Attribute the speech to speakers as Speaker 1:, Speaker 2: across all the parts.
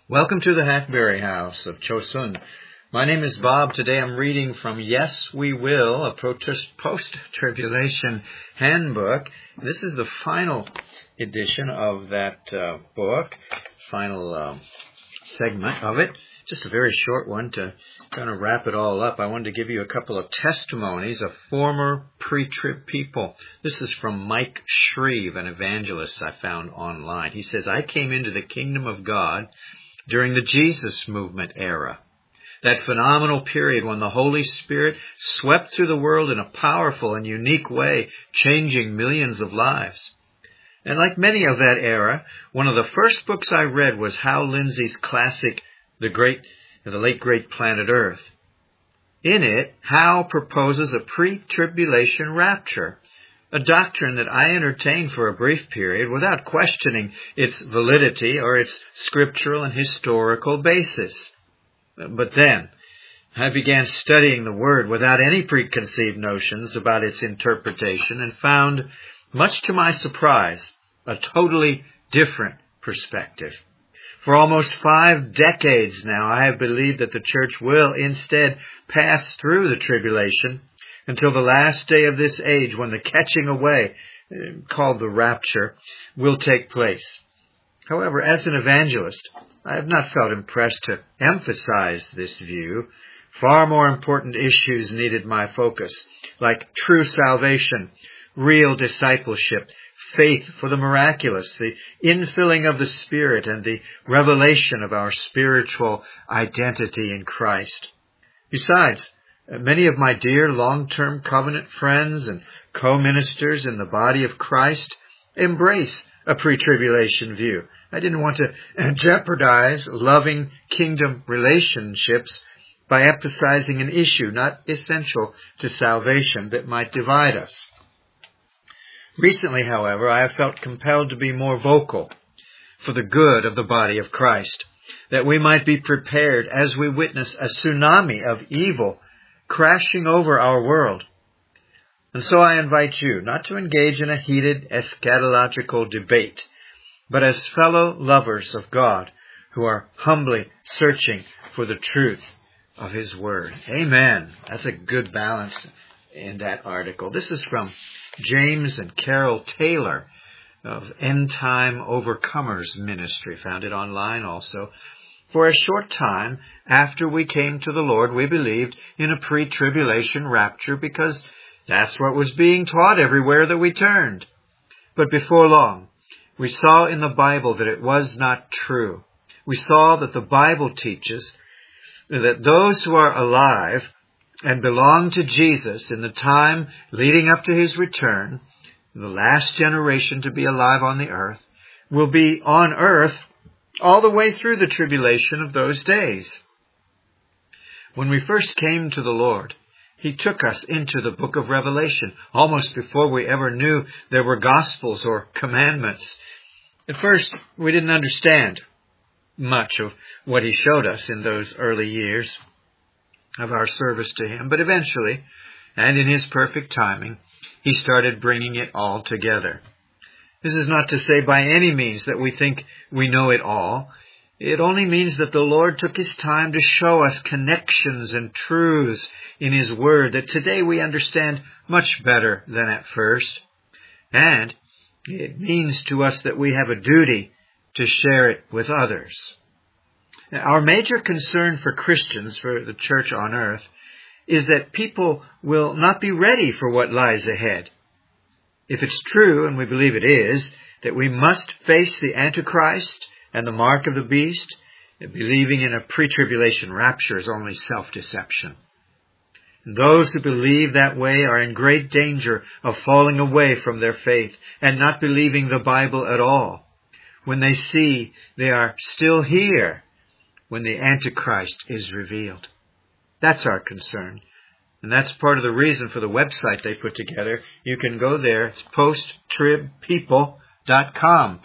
Speaker 1: Welcome to the Hackberry House of Chosun. My name is Bob. Today I'm reading from Yes We Will, a post-tribulation handbook. This is the final edition of that book, final segment of it. Just a very short one to kind of wrap it all up. I wanted to give you a couple of testimonies of former pre-trib people. This is from Mike Shreve, an evangelist I found online. He says, I came into the kingdom of God during the Jesus movement era, that phenomenal period when the Holy Spirit swept through the world in a powerful and unique way, changing millions of lives. And like many of that era, one of the first books I read was Hal Lindsey's classic, The Late Great Planet Earth. In it, Hal proposes a pre-tribulation rapture, a doctrine that I entertained for a brief period without questioning its validity or its scriptural and historical basis. But then, I began studying the Word without any preconceived notions about its interpretation and found, much to my surprise, a totally different perspective. For almost 5 decades now, I have believed that the church will instead pass through the tribulation until the last day of this age, when the catching away, called the rapture, will take place. However, as an evangelist, I have not felt impressed to emphasize this view. Far more important issues needed my focus, like true salvation, real discipleship, faith for the miraculous, the infilling of the Spirit, and the revelation of our spiritual identity in Christ. Besides, many of my dear long-term covenant friends and co-ministers in the body of Christ embrace a pre-tribulation view. I didn't want to jeopardize loving kingdom relationships by emphasizing an issue not essential to salvation that might divide us. Recently, however, I have felt compelled to be more vocal for the good of the body of Christ, that we might be prepared as we witness a tsunami of evil crashing over our world. And so I invite you not to engage in a heated eschatological debate, but as fellow lovers of God who are humbly searching for the truth of His Word. Amen. That's a good balance in that article. This is from James and Carol Taylor of End Time Overcomers Ministry. Found it online also. For a short time after we came to the Lord, we believed in a pre-tribulation rapture because that's what was being taught everywhere that we turned. But before long, we saw in the Bible that it was not true. We saw that the Bible teaches that those who are alive and belong to Jesus in the time leading up to His return, the last generation to be alive on the earth, will be on earth all the way through the tribulation of those days. When we first came to the Lord, He took us into the book of Revelation, almost before we ever knew there were Gospels or commandments. At first, we didn't understand much of what He showed us in those early years of our service to Him, but eventually, and in His perfect timing, He started bringing it all together. This is not to say by any means that we think we know it all. It only means that the Lord took His time to show us connections and truths in His Word that today we understand much better than at first. And it means to us that we have a duty to share it with others. Now, our major concern for Christians, for the church on earth, is that people will not be ready for what lies ahead. If it's true, and we believe it is, that we must face the Antichrist and the mark of the beast, believing in a pre-tribulation rapture is only self-deception. And those who believe that way are in great danger of falling away from their faith and not believing the Bible at all, when they see they are still here when the Antichrist is revealed. That's our concern. And that's part of the reason for the website they put together. You can go there. It's posttribpeople.com.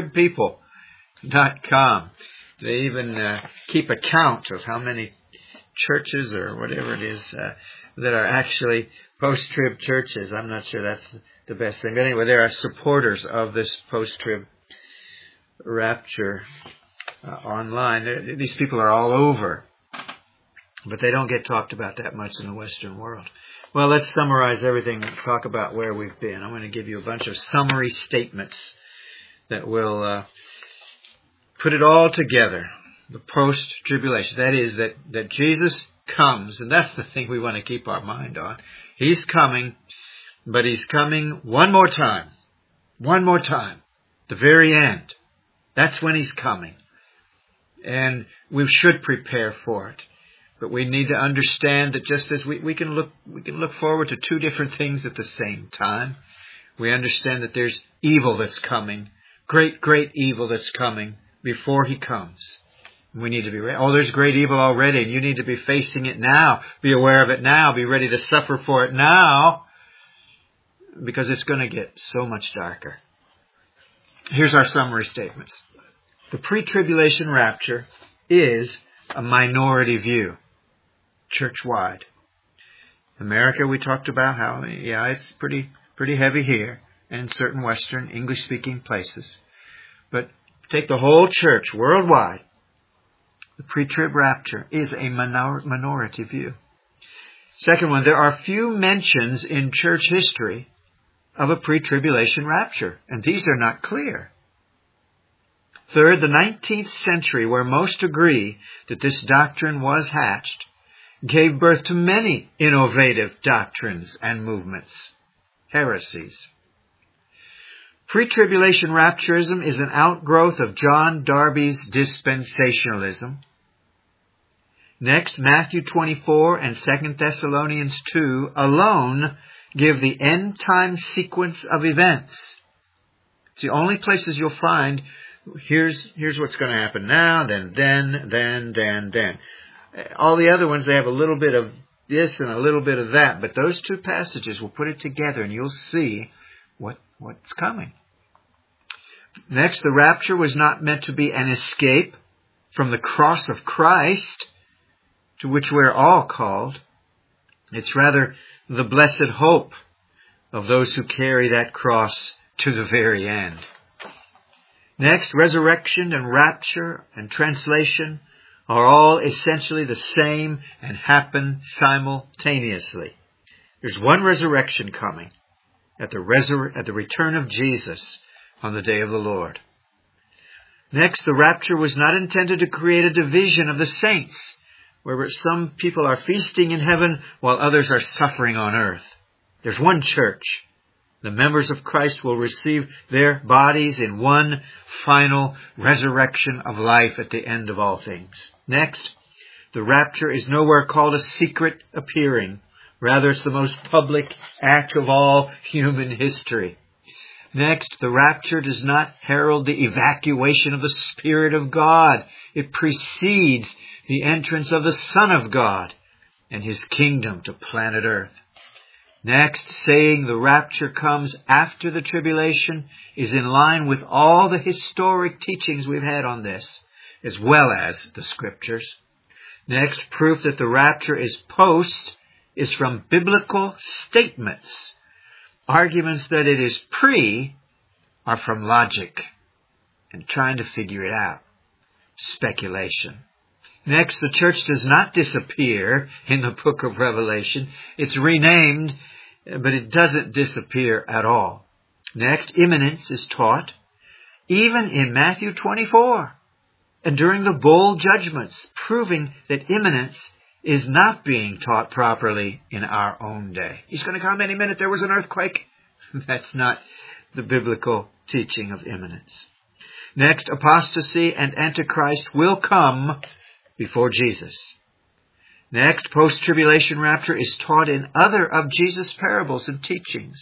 Speaker 1: Posttribpeople.com. They even keep a count of how many churches or whatever it is that are actually post-trib churches. I'm not sure that's the best thing. But anyway, there are supporters of this post-trib rapture online. These people are all over, but they don't get talked about that much in the Western world. Well, let's summarize everything and talk about where we've been. I'm going to give you a bunch of summary statements that will put it all together. The post-tribulation. That is, that Jesus comes, and that's the thing we want to keep our mind on. He's coming, but He's coming one more time. One more time. The very end. That's when He's coming. And we should prepare for it. But we need to understand that just as we can look forward to two different things at the same time. We understand that there's evil that's coming. Great, great evil that's coming before He comes. We need to be ready. Oh, there's great evil already, and you need to be facing it now. Be aware of it now. Be ready to suffer for it now, because it's going to get so much darker. Here's our summary statements. The pre-tribulation rapture is a minority view, church-wide. America, we talked about how, it's pretty heavy here, and certain Western English-speaking places. But take the whole church worldwide. The pre-trib rapture is a minority view. Second one, there are few mentions in church history of a pre-tribulation rapture, and these are not clear. Third, the 19th century, where most agree that this doctrine was hatched, gave birth to many innovative doctrines and movements, heresies. Pre-tribulation rapturism is an outgrowth of John Darby's dispensationalism. Next, Matthew 24 and 2 Thessalonians 2 alone give the end-time sequence of events. It's the only places you'll find, here's what's going to happen now, then. All the other ones, they have a little bit of this and a little bit of that. But those two passages will put it together, and you'll see what's coming. Next, the rapture was not meant to be an escape from the cross of Christ, to which we're all called. It's rather the blessed hope of those who carry that cross to the very end. Next, resurrection and rapture and translation are all essentially the same and happen simultaneously. There's one resurrection coming at the return of Jesus on the day of the Lord. Next, the rapture was not intended to create a division of the saints, where some people are feasting in heaven while others are suffering on earth. There's one church. The members of Christ will receive their bodies in one final resurrection of life at the end of all things. Next, the rapture is nowhere called a secret appearing. Rather, it's the most public act of all human history. Next, the rapture does not herald the evacuation of the Spirit of God. It precedes the entrance of the Son of God and His kingdom to planet Earth. Next, saying the rapture comes after the tribulation is in line with all the historic teachings we've had on this, as well as the Scriptures. Next, proof that the rapture is post is from biblical statements. Arguments that it is pre are from logic and trying to figure it out. Speculation. Next, the church does not disappear in the book of Revelation. It's renamed, but it doesn't disappear at all. Next, imminence is taught even in Matthew 24 and during the bowl judgments, proving that imminence is not being taught properly in our own day. He's going to come any minute. There was an earthquake. That's not the biblical teaching of imminence. Next, apostasy and antichrist will come before Jesus. Next, post-tribulation rapture is taught in other of Jesus' parables and teachings.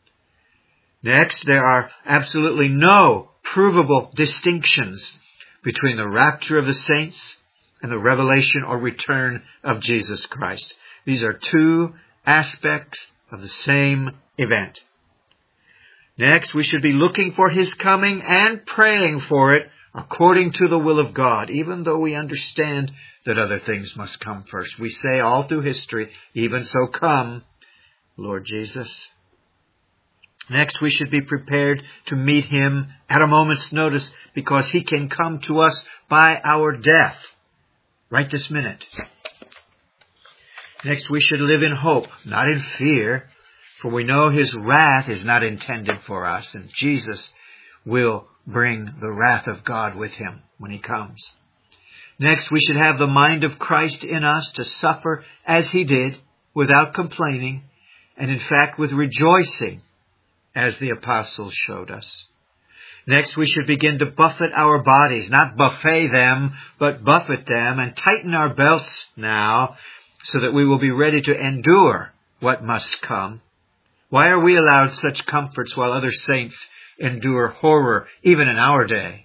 Speaker 1: Next, there are absolutely no provable distinctions between the rapture of the saints and the revelation or return of Jesus Christ. These are two aspects of the same event. Next, we should be looking for His coming and praying for it according to the will of God, even though we understand that other things must come first. We say all through history, even so come, Lord Jesus. Next, we should be prepared to meet Him at a moment's notice, because He can come to us by our death, right this minute. Next, we should live in hope, not in fear, for we know His wrath is not intended for us, and Jesus will bring the wrath of God with Him when He comes. Next, we should have the mind of Christ in us to suffer as He did, without complaining, and in fact with rejoicing, as the apostles showed us. Next, we should begin to buffet our bodies, not buffet them, but buffet them, and tighten our belts now, so that we will be ready to endure what must come. Why are we allowed such comforts while other saints endure horror, even in our day?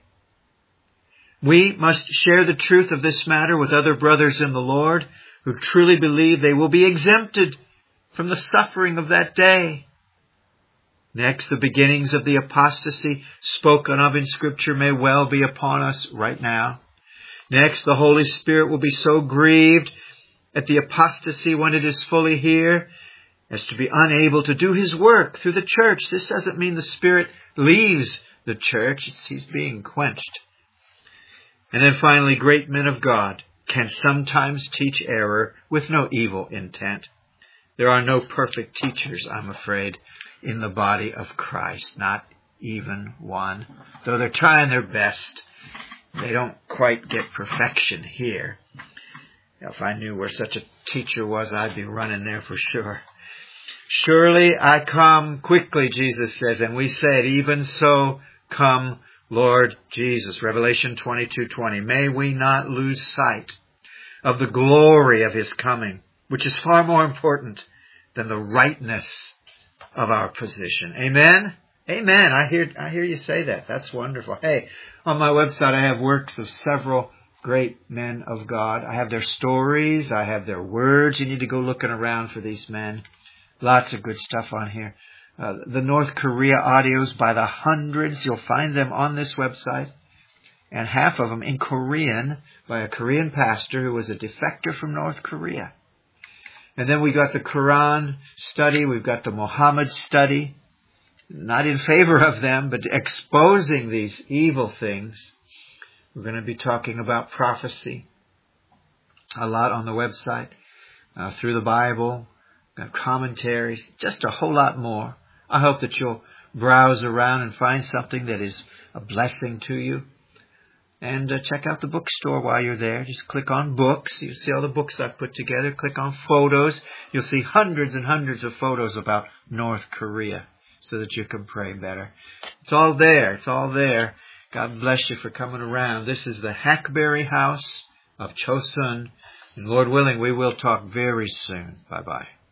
Speaker 1: We must share the truth of this matter with other brothers in the Lord who truly believe they will be exempted from the suffering of that day. Next, the beginnings of the apostasy spoken of in Scripture may well be upon us right now. Next, the Holy Spirit will be so grieved at the apostasy when it is fully here as to be unable to do His work through the church. This doesn't mean the Spirit leaves the church. He's being quenched. And then finally, great men of God can sometimes teach error with no evil intent. There are no perfect teachers, I'm afraid, in the body of Christ, not even one. Though they're trying their best, they don't quite get perfection here. If I knew where such a teacher was, I'd be running there for sure. Surely I come quickly, Jesus says, and we said, even so come, Lord Jesus. Revelation 22:20. May we not lose sight of the glory of His coming, which is far more important than the rightness of our position. Amen? Amen. I hear you say that. That's wonderful. Hey, on my website I have works of several great men of God. I have their stories. I have their words. You need to go looking around for these men. Lots of good stuff on here. The North Korea audios by the hundreds. You'll find them on this website. And half of them in Korean by a Korean pastor who was a defector from North Korea. And then we got the Quran study. We've got the Muhammad study. Not in favor of them, but exposing these evil things. We're going to be talking about prophecy a lot on the website, through the Bible, commentaries, just a whole lot more. I hope that you'll browse around and find something that is a blessing to you. And check out the bookstore while you're there. Just click on books. You'll see all the books I've put together. Click on photos. You'll see hundreds and hundreds of photos about North Korea so that you can pray better. It's all there. It's all there. God bless you for coming around. This is the Hackberry House of Chosun. And Lord willing, we will talk very soon. Bye-bye.